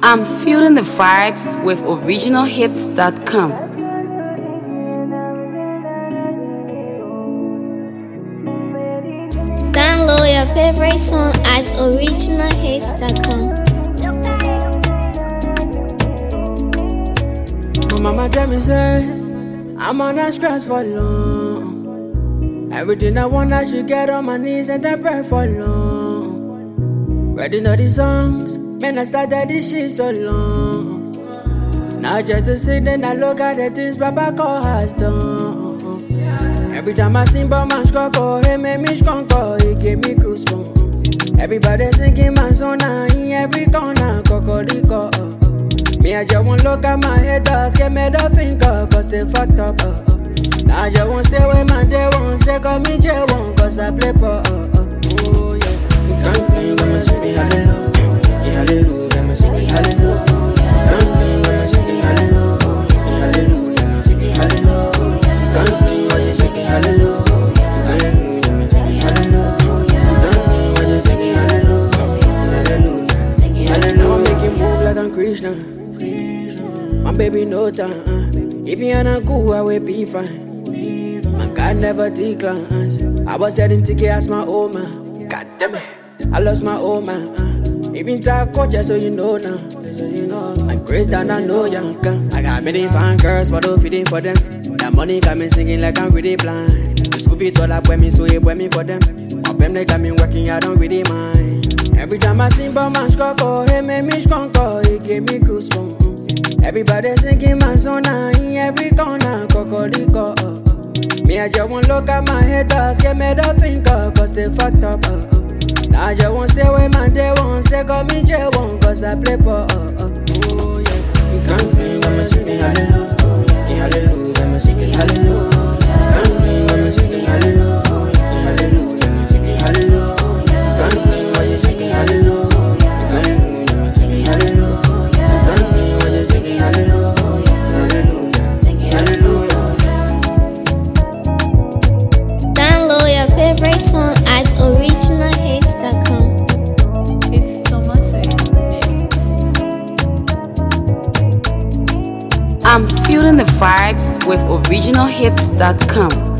I'm feeling the vibes with originalhits.com. Download your favorite song at originalhits.com. My mama tell me say I'm on that stress for long. Everything I want I should get on my knees and then pray for long. Ready know the songs, man I started this shit so long. Now just to sit then I look at the things Papa God has done. Every time I sing about my score, he make me strong, he gave me goosebumps. Everybody singing my song now in every corner, cocorico. Me I just won't look at my haters, get me the finger, cause they fucked up. Now I just won't stay with my day ones, they call me J1, cause I play for oh yeah. You can't play, I'ma sing it hallelujah, yeah, hallelujah, I'ma sing it hallelujah. You can't play, I'ma sing it hallelujah, yeah, hallelujah, I'ma sing it hallelujah. You can't play, I'ma sing it hallelujah, hallelujah, I'ma sing it hallelujah. You can't play, I'ma sing it hallelujah, hallelujah. I'm making move like I'm Krishna. My baby no time. If you ain't cool, I will be fine. My God never declines. I was heading to ask my old man. God damn it, I lost my old man. Even talk coach, so you know now. I'm grace that I know you can. I got many fine girls, but don't feeding for them. That money got me singing like I'm really blind. The school fee told up when me, so it when me for them. My family got me working, I don't really mind. Every time I sing about my score, he make me strong, he gave me goosebumps. Everybody singing my song now in every corner, cocorico. Me I just won't look at my haters, get me the finger, cause they fucked up. Now I just won't stay with my day ones, they call me J1, cause I play for oh yeah. You can't play, I'ma sing it hallelujah, yeah, hallelujah, I'ma sing it hallelujah. You can't play, I'ma sing it hallelujah, yeah, hallelujah, I'ma sing it hallelujah. You can't play, I'ma sing it hallelujah, hallelujah, I'ma sing it hallelujah. Download your favorite song at originalhits.com. It's Thomas Mix. I'm feeling the vibes with originalhits.com.